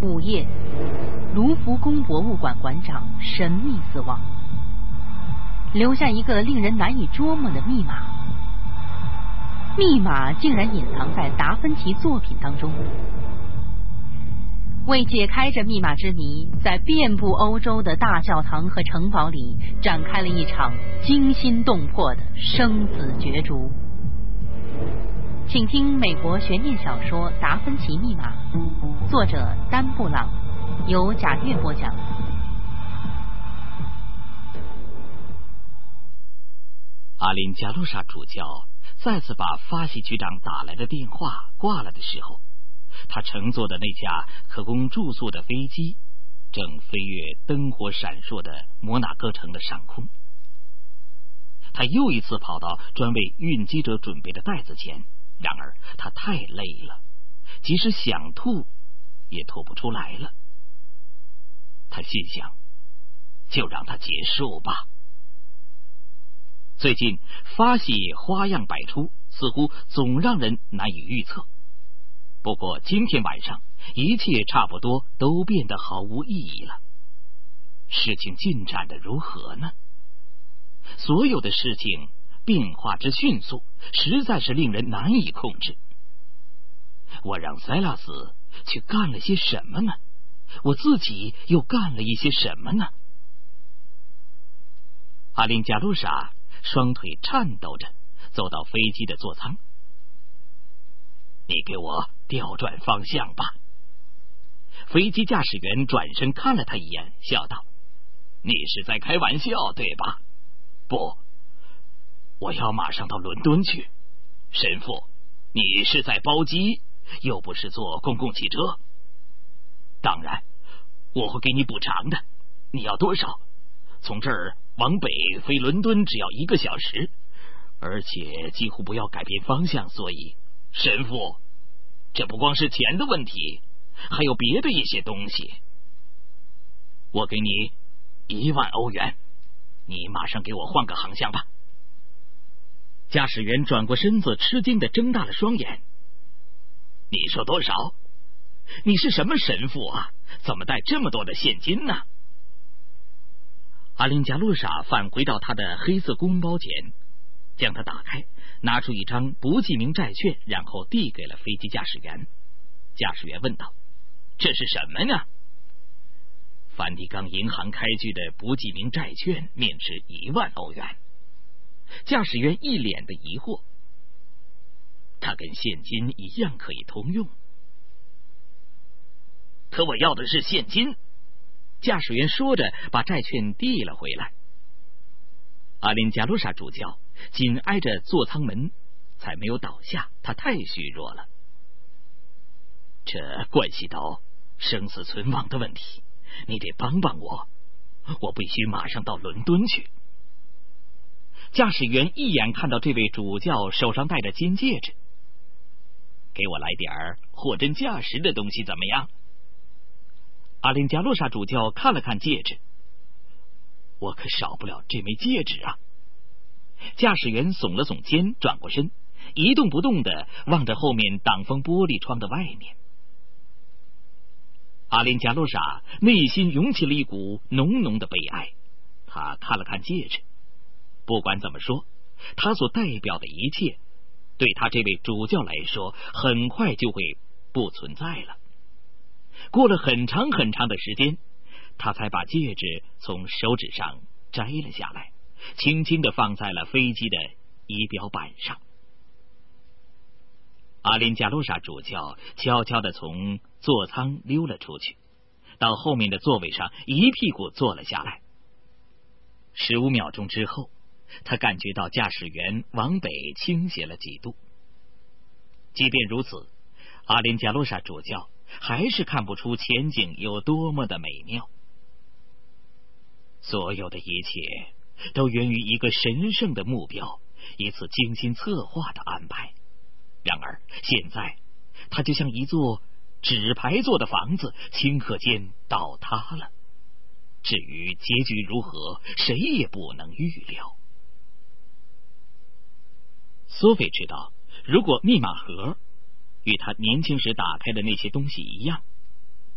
午夜，卢浮宫博物馆馆长神秘死亡，留下一个令人难以捉摸的密码。密码竟然隐藏在达芬奇作品当中。为解开这密码之谜，在遍布欧洲的大教堂和城堡里展开了一场惊心动魄的生死角逐。请听美国悬念小说《达芬奇密码》，作者丹布朗，由贾月播讲。 阿林加洛莎主教再次把法系局长打来的电话挂了的时候，他乘坐的那架可供住宿的飞机正飞越灯火闪烁的摩纳哥城的上空。他又一次跑到专为运机者准备的袋子前，然而他太累了，即使想吐也吐不出来了。他心想，就让它结束吧。最近法系花样百出，似乎总让人难以预测。不过今天晚上一切差不多都变得毫无意义了。事情进展得如何呢？所有的事情变化之迅速，实在是令人难以控制。我让塞拉斯去干了些什么呢？我自己又干了一些什么呢？阿林加露莎双腿颤抖着走到飞机的座舱。你给我调转方向吧。飞机驾驶员转身看了他一眼，笑道：你是在开玩笑对吧？不，我要马上到伦敦去。神父，你是在包机，又不是坐公共汽车。当然我会给你补偿的。你要多少？从这儿往北飞伦敦只要1个小时，而且几乎不要改变方向，所以神父，这不光是钱的问题，还有别的一些东西。我给你1万欧元，你马上给我换个航向吧。驾驶员转过身子，吃惊地睁大了双眼。你说多少？你是什么神父啊？怎么带这么多的现金呢？阿林加露莎返回到他的黑色公文包前，将它打开，拿出一张不记名债券，然后递给了飞机驾驶员。驾驶员问道：这是什么呢？梵蒂冈银行开具的不记名债券，面值1万欧元。驾驶员一脸的疑惑，它跟现金一样可以通用。可我要的是现金。驾驶员说着把债券递了回来。阿林加洛莎主教紧挨着座舱门才没有倒下，他太虚弱了。这关系到生死存亡的问题，你得帮帮我，我必须马上到伦敦去。驾驶员一眼看到这位主教手上戴的金戒指，给我来点货真价实的东西怎么样？阿林加洛莎主教看了看戒指，我可少不了这枚戒指啊。驾驶员耸了耸肩，转过身，一动不动地望着后面挡风玻璃窗的外面。阿林加洛莎内心涌起了一股浓浓的悲哀。他看了看戒指，不管怎么说，他所代表的一切对他这位主教来说很快就会不存在了。过了很长很长的时间，他才把戒指从手指上摘了下来，轻轻地放在了飞机的仪表板上。阿林加洛莎主教悄悄地从座舱溜了出去，到后面的座位上一屁股坐了下来。15秒钟之后，他感觉到驾驶员往北倾斜了几度。即便如此，阿林加洛莎主教还是看不出前景有多么的美妙。所有的一切都源于一个神圣的目标，一次精心策划的安排。然而现在它就像一座纸牌做的房子，顷刻间倒塌了。至于结局如何，谁也不能预料。索菲知道，如果密码盒与他年轻时打开的那些东西一样，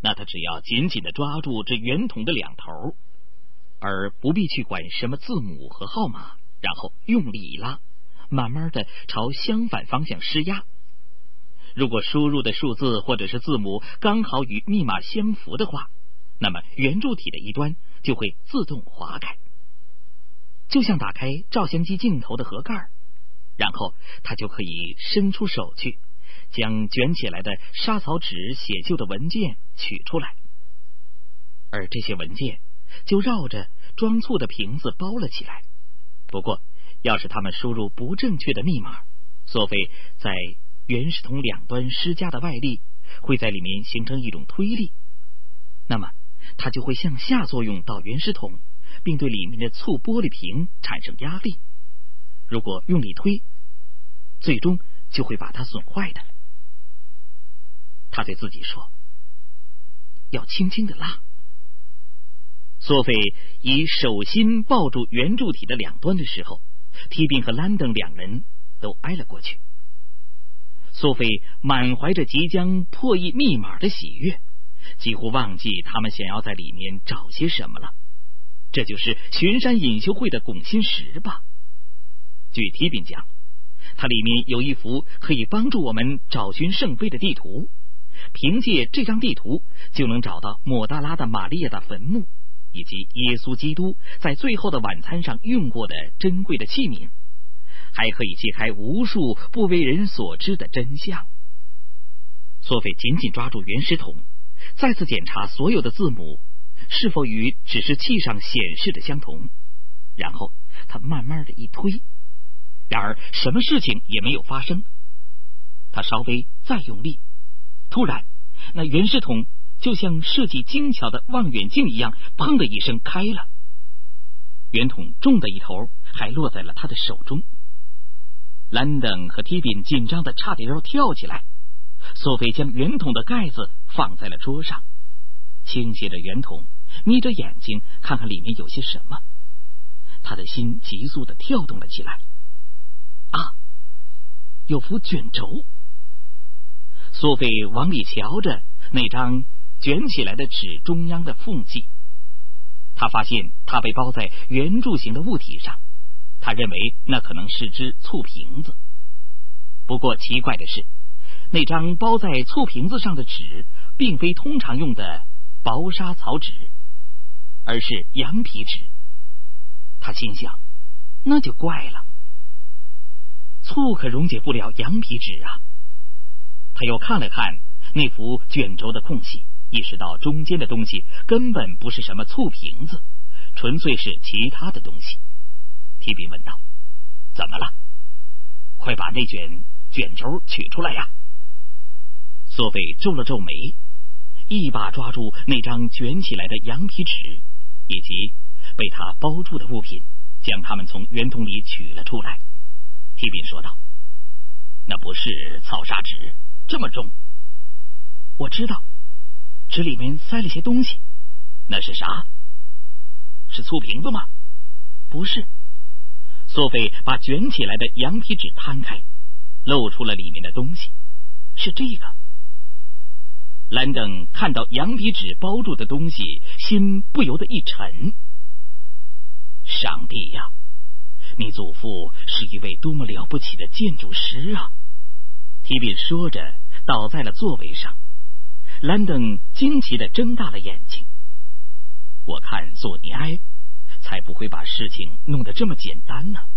那他只要紧紧地抓住这圆筒的两头，而不必去管什么字母和号码，然后用力一拉，慢慢地朝相反方向施压。如果输入的数字或者是字母刚好与密码相符的话，那么圆柱体的一端就会自动划开，就像打开照相机镜头的盒盖，然后他就可以伸出手去，将卷起来的沙草纸写就的文件取出来，而这些文件就绕着装醋的瓶子包了起来。不过要是他们输入不正确的密码，索菲在原始桶两端施加的外力会在里面形成一种推力，那么它就会向下作用到原始桶，并对里面的醋玻璃瓶产生压力。如果用力推，最终就会把它损坏的。他对自己说，要轻轻地拉。索菲以手心抱住圆柱体的两端的时候，提宾和兰登两人都挨了过去。索菲满怀着即将破译密码的喜悦，几乎忘记他们想要在里面找些什么了。这就是巡山隐修会的拱心石吧？据提宾讲，它里面有一幅可以帮助我们找寻圣杯的地图，凭借这张地图就能找到抹大拉的玛利亚的坟墓，以及耶稣基督在最后的晚餐上用过的珍贵的器皿，还可以揭开无数不为人所知的真相。索菲紧紧抓住原始桶，再次检查所有的字母是否与指示器上显示的相同，然后他慢慢的一推，然而什么事情也没有发生。他稍微再用力，突然那原始桶就像设计精巧的望远镜一样，砰的一声开了。圆筒重的一头还落在了他的手中。兰登和提宾紧张的差点要跳起来。索菲将圆筒的盖子放在了桌上，倾斜着圆筒，眯着眼睛看看里面有些什么。他的心急速的跳动了起来。啊，有幅卷轴。索菲往里瞧着那张卷起来的纸中央的缝隙，他发现它被包在圆柱形的物体上，他认为那可能是只醋瓶子。不过奇怪的是，那张包在醋瓶子上的纸并非通常用的薄纱草纸，而是羊皮纸。他心想，那就怪了，醋可溶解不了羊皮纸啊。他又看了看那幅卷轴的空隙，意识到中间的东西根本不是什么醋瓶子，纯粹是其他的东西。提比问道，怎么了？快把那卷轴取出来呀！索菲皱了皱眉，一把抓住那张卷起来的羊皮纸以及被他包住的物品，将它们从圆筒里取了出来。提比说道，那不是草沙纸，这么重。我知道，纸里面塞了些东西。那是啥？是醋瓶子吗？不是。索菲把卷起来的羊皮纸摊开，露出了里面的东西，是这个。兰登看到羊皮纸包住的东西，心不由得一沉。上帝呀，你祖父是一位多么了不起的建筑师啊！提比说着倒在了座位上。兰登惊奇地睁大了眼睛。我看索尼埃才不会把事情弄得这么简单呢。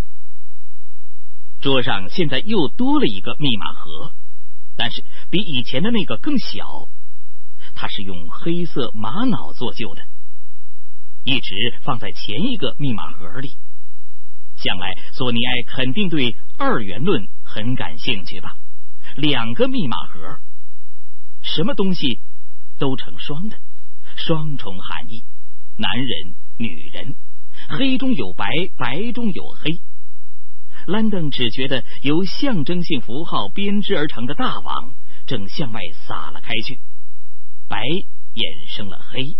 桌上现在又多了一个密码盒，但是比以前的那个更小。它是用黑色玛瑙做就的，一直放在前一个密码盒里。想来索尼埃肯定对二元论很感兴趣吧？2个密码盒，什么东西都成双的，双重含义，男人女人，黑中有白，白中有黑。兰登只觉得由象征性符号编织而成的大网正向外撒了开去，白衍生了黑。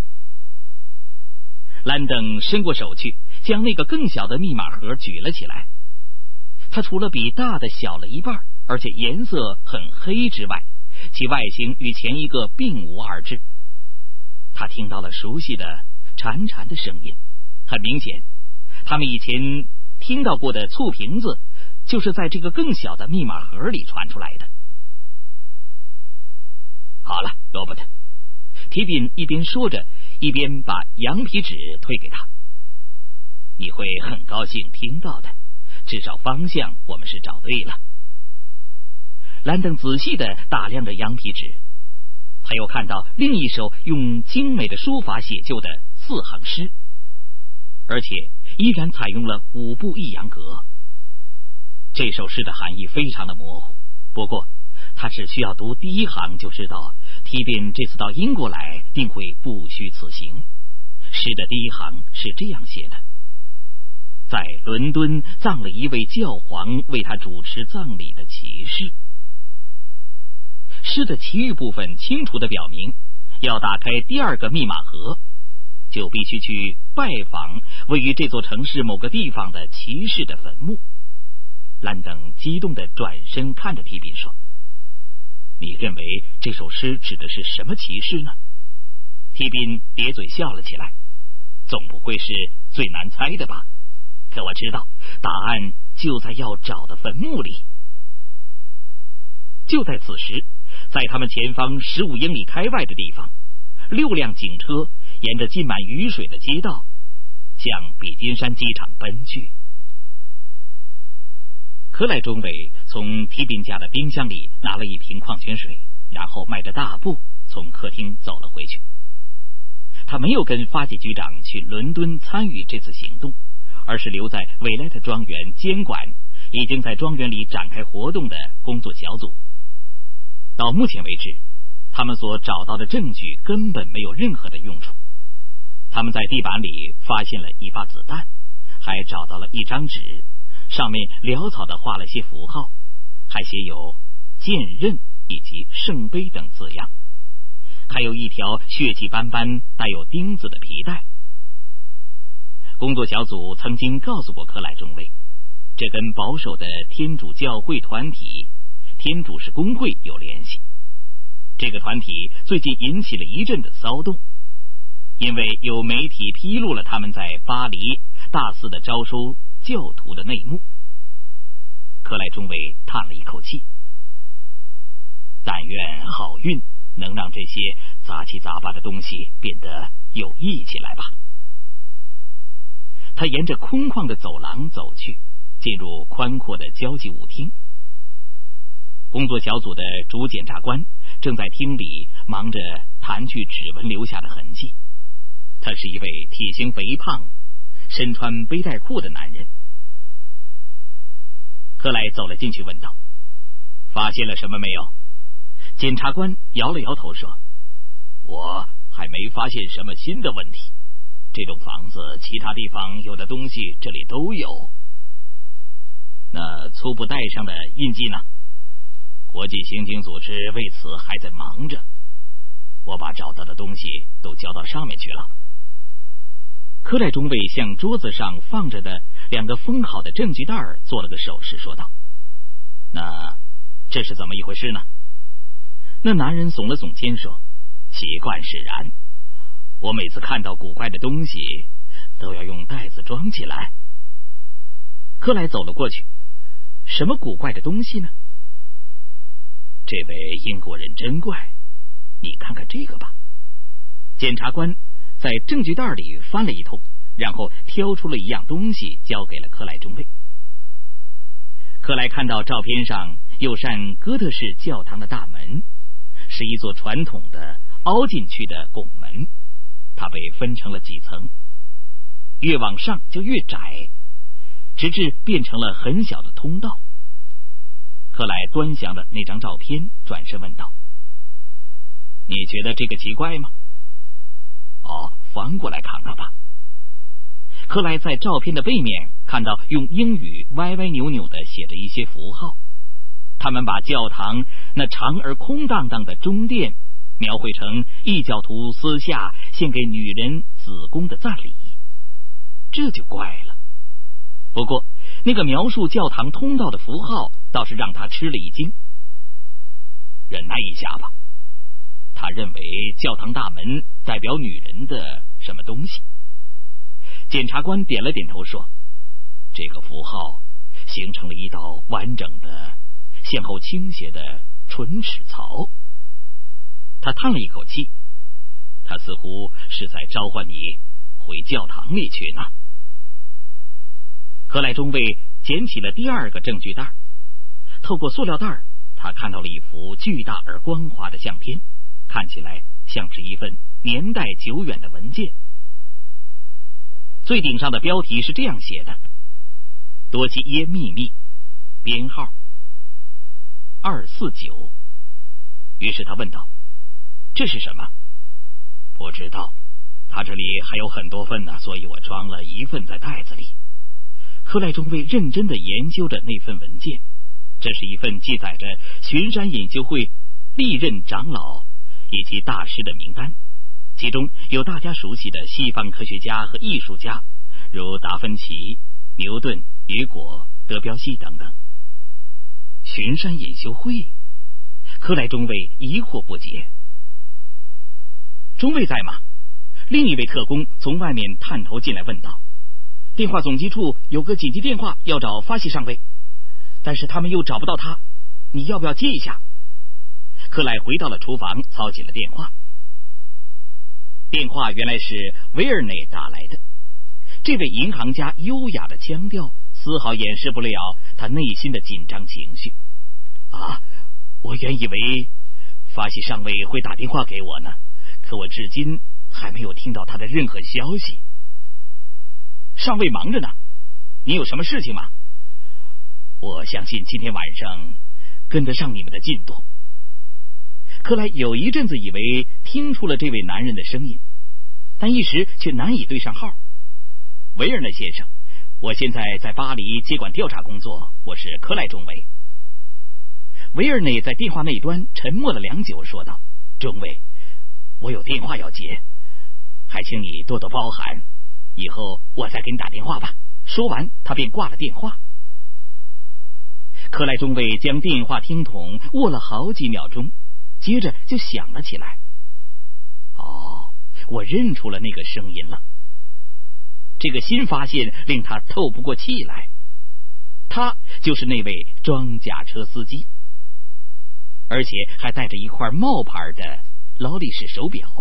兰登伸过手去，将那个更小的密码盒举了起来。它除了比大的小了一半，而且颜色很黑之外， 其外形与前一个并无二致。他听到了熟悉的潺潺的声音，很明显，他们以前听到过的醋瓶子就是在这个更小的密码盒里传出来的。好了，罗伯特，提宾一边说着，一边把羊皮纸推给他。你会很高兴听到的，至少方向我们是找对了。兰登仔细地打量着羊皮纸，他又看到另一首用精美的书法写就的4行诗，而且依然采用了5步1扬格。这首诗的含义非常的模糊，不过他只需要读第1行就知道提宾这次到英国来定会不虚此行。诗的第1行是这样写的：在伦敦葬了一位教皇为他主持葬礼的骑士。诗的其余部分清楚地表明，要打开第2个密码盒，就必须去拜访位于这座城市某个地方的骑士的坟墓。兰登激动地转身看着提宾说：你认为这首诗指的是什么骑士呢？提宾咧嘴笑了起来，总不会是最难猜的吧？可我知道答案就在要找的坟墓里。就在此时，在他们前方15英里开外的地方，6辆警车沿着浸满雨水的街道向比金山机场奔去。克莱中尉从提宾家的冰箱里拿了一瓶矿泉水，然后迈着大步从客厅走了回去。他没有跟发起局长去伦敦参与这次行动，而是留在韦莱特庄园监管已经在庄园里展开活动的工作小组。到目前为止，他们所找到的证据根本没有任何的用处。他们在地板里发现了一发子弹，还找到了一张纸，上面潦草地画了些符号，还写有剑刃以及圣杯等字样，还有一条血迹斑斑带有钉子的皮带。工作小组曾经告诉过克莱中尉，这跟保守的天主教会团体天主士公会有联系。这个团体最近引起了一阵的骚动，因为有媒体披露了他们在巴黎大肆的招收教徒的内幕。克莱中尉叹了一口气，但愿好运能让这些杂七杂八的东西变得有益起来吧。他沿着空旷的走廊走去，进入宽阔的交际舞厅。工作小组的主检察官正在厅里忙着弹去指纹留下的痕迹。他是一位体型肥胖、身穿背带裤的男人。克莱走了进去问道：发现了什么没有？检察官摇了摇头说：我还没发现什么新的问题，这栋房子其他地方有的东西这里都有。那粗布带上的印记呢？国际刑警组织为此还在忙着，我把找到的东西都交到上面去了。克莱中尉向桌子上放着的2个封好的证据袋做了个手势，说道：那这是怎么一回事呢？那男人耸了耸肩说：习惯使然，我每次看到古怪的东西都要用袋子装起来。克莱走了过去。什么古怪的东西呢？这位英国人真怪，你看看这个吧。检察官在证据袋里翻了一通，然后挑出了一样东西交给了克莱中尉。克莱看到照片上有扇哥特式教堂的大门，是一座传统的凹进去的拱门，它被分成了几层，越往上就越窄，直至变成了很小的通道。克莱端详了那张照片，转身问道：你觉得这个奇怪吗？翻过来看看吧。克莱在照片的背面看到用英语歪歪扭扭的写着一些符号，他们把教堂那长而空荡荡的中殿描绘成异教徒私下献给女人子宫的赞礼，这就怪了。不过那个描述教堂通道的符号倒是让他吃了一惊。 忍耐一下吧。他认为教堂大门代表女人的什么东西？检察官点了点头说，这个符号形成了一道完整的向后倾斜的唇齿槽。他叹了一口气，他似乎是在召唤你回教堂里去呢。克莱中尉捡起了第二个证据袋，透过塑料袋，他看到了一幅巨大而光滑的相片，看起来像是一份年代久远的文件。最顶上的标题是这样写的：多西耶秘密，编号249。于是他问道，这是什么？不知道，他这里还有很多份呢，所以我装了一份在袋子里。克莱中尉认真地研究着那份文件，这是一份记载着巡山隐修会历任长老以及大师的名单，其中有大家熟悉的西方科学家和艺术家，如达芬奇、牛顿、雨果、德彪西等等。巡山隐修会？克莱中尉疑惑不解。中尉在吗？另一位特工从外面探头进来问道。电话总机处有个紧急电话要找发西上尉，但是他们又找不到他，你要不要接一下？克莱回到了厨房，操起了电话。电话原来是维尔内打来的。这位银行家优雅的腔调丝毫掩饰不了他内心的紧张情绪。我原以为发西上尉会打电话给我呢，可我至今还没有听到他的任何消息。上尉忙着呢，你有什么事情吗？我相信今天晚上跟得上你们的进度。克莱有一阵子以为听出了这位男人的声音，但一时却难以对上号。维尔内先生，我现在在巴黎接管调查工作，我是克莱中尉。维尔内在电话那端沉默了良久，说道，中尉，我有电话要接，还请你多多包涵，以后我再给你打电话吧。说完他便挂了电话。克莱中尉将电话听筒握了好几秒钟，接着就响了起来。我认出了那个声音了。这个新发现令他透不过气来，他就是那位装甲车司机，而且还带着一块冒牌的劳力士手表。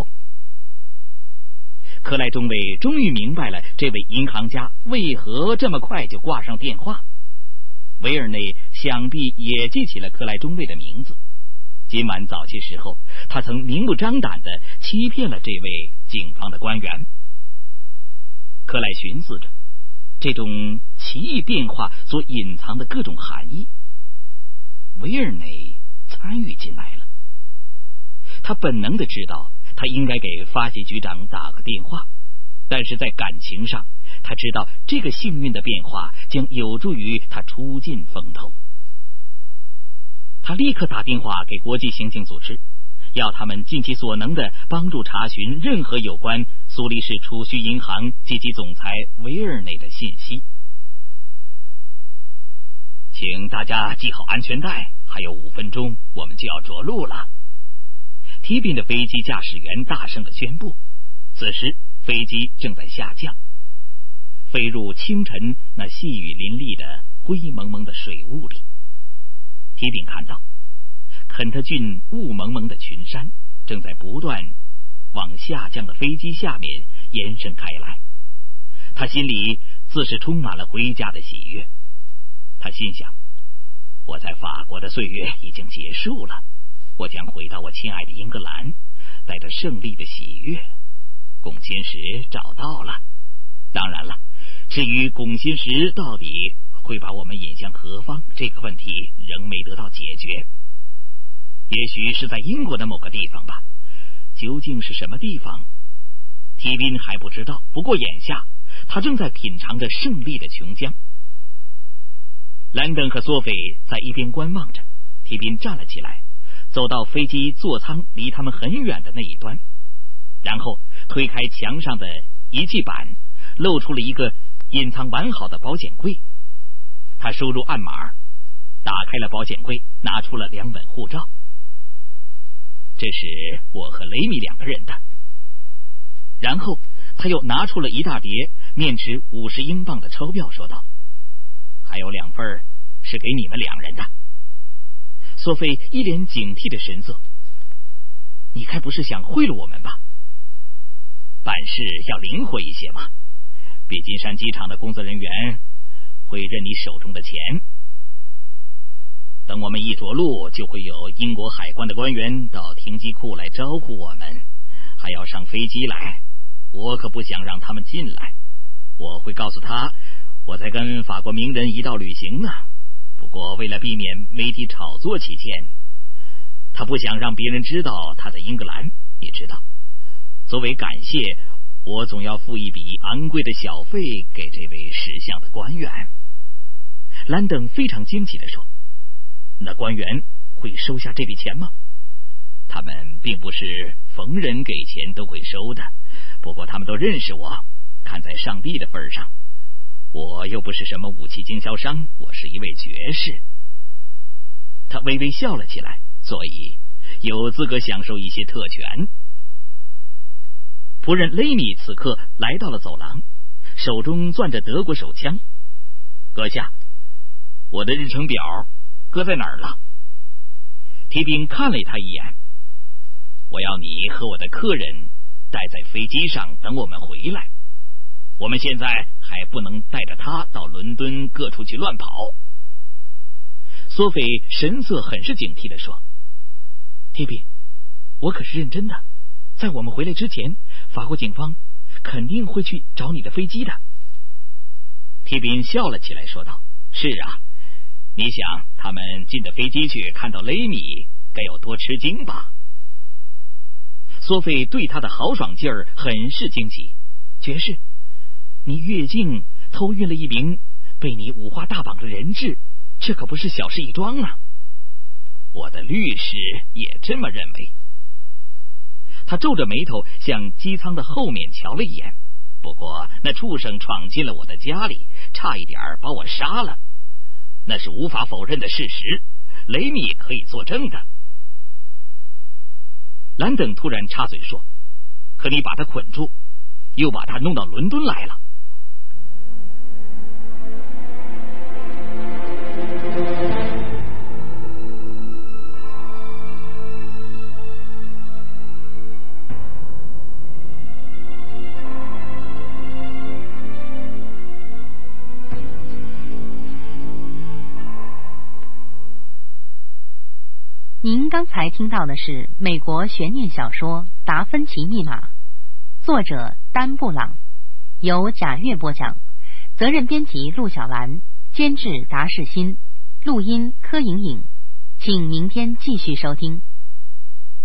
克莱中尉终于明白了这位银行家为何这么快就挂上电话。维尔内想必也记起了克莱中尉的名字，今晚早些时候他曾明目张胆地欺骗了这位警方的官员。克莱寻思着这种奇异变化所隐藏的各种含义。维尔内参与进来了，他本能地知道他应该给发现局长打个电话，但是在感情上他知道这个幸运的变化将有助于他出尽风头。他立刻打电话给国际刑警组织，要他们尽其所能的帮助查询任何有关苏黎世储蓄银行及其总裁维尔内的信息。请大家系好安全带，还有5分钟我们就要着陆了。提宾的飞机驾驶员大声地宣布。此时飞机正在下降，飞入清晨那细雨淋漓的灰蒙蒙的水雾里。提宾看到肯特郡雾蒙蒙的群山正在不断往下降的飞机下面延伸开来，他心里自是充满了回家的喜悦。他心想，我在法国的岁月已经结束了，我将回到我亲爱的英格兰，带着胜利的喜悦。龚新石找到了，当然了，至于龚新石到底会把我们引向何方，这个问题仍没得到解决。也许是在英国的某个地方吧，究竟是什么地方，提宾还不知道。不过眼下他正在品尝着胜利的琼浆。兰登和索菲在一边观望着，提宾站了起来，走到飞机座舱离他们很远的那一端，然后推开墙上的仪器板，露出了一个隐藏完好的保险柜。他输入暗码，打开了保险柜，拿出了2本护照。 这是我和雷米2个人的。然后他又拿出了一大叠面值50英镑的钞票，说道：“还有2份是给你们2人的。”索菲一脸警惕的神色：“你该不是想贿赂我们吧？办事要灵活一些嘛，比金山机场的工作人员会认你手中的钱。等我们一着陆，就会有英国海关的官员到停机库来招呼我们，还要上飞机来，我可不想让他们进来。我会告诉他我在跟法国名人一道旅行呢，不过为了避免媒体炒作起见，他不想让别人知道他在英格兰。你知道，作为感谢，我总要付一笔昂贵的小费给这位识相的官员。”兰登非常惊奇地说：“那官员会收下这笔钱吗？”“他们并不是逢人给钱都会收的，不过他们都认识我，看在上帝的份上，我又不是什么武器经销商，我是一位爵士。”他微微笑了起来，所以有资格享受一些特权。仆人雷米此刻来到了走廊，手中攥着德国手枪。“阁下，我的日程表搁在哪儿了？”提兵看了他一眼：“我要你和我的客人待在飞机上等我们回来，我们现在还不能带着他到伦敦各处去乱跑。”索菲神色很是警惕地说：“提兵，我可是认真的，在我们回来之前，法国警方肯定会去找你的飞机的。”提兵笑了起来，说道：“是啊，你想他们进的飞机去看到雷米该有多吃惊吧？”索菲对他的豪爽劲儿很是惊奇：“爵士，你越境偷运了一名被你五花大绑的人质，这可不是小事一桩啊！我的律师也这么认为。”他皱着眉头向机舱的后面瞧了一眼，不过那畜生闯进了我的家里，差一点把我杀了，那是无法否认的事实，雷米可以作证的。兰登突然插嘴说：“可你把他捆住，又把他弄到伦敦来了。” 您刚才听到的是美国悬念小说《达芬奇密码》，作者丹布朗，由贾月播讲，责任编辑陆小兰，监制达世新，录音柯莹莹。请明天继续收听。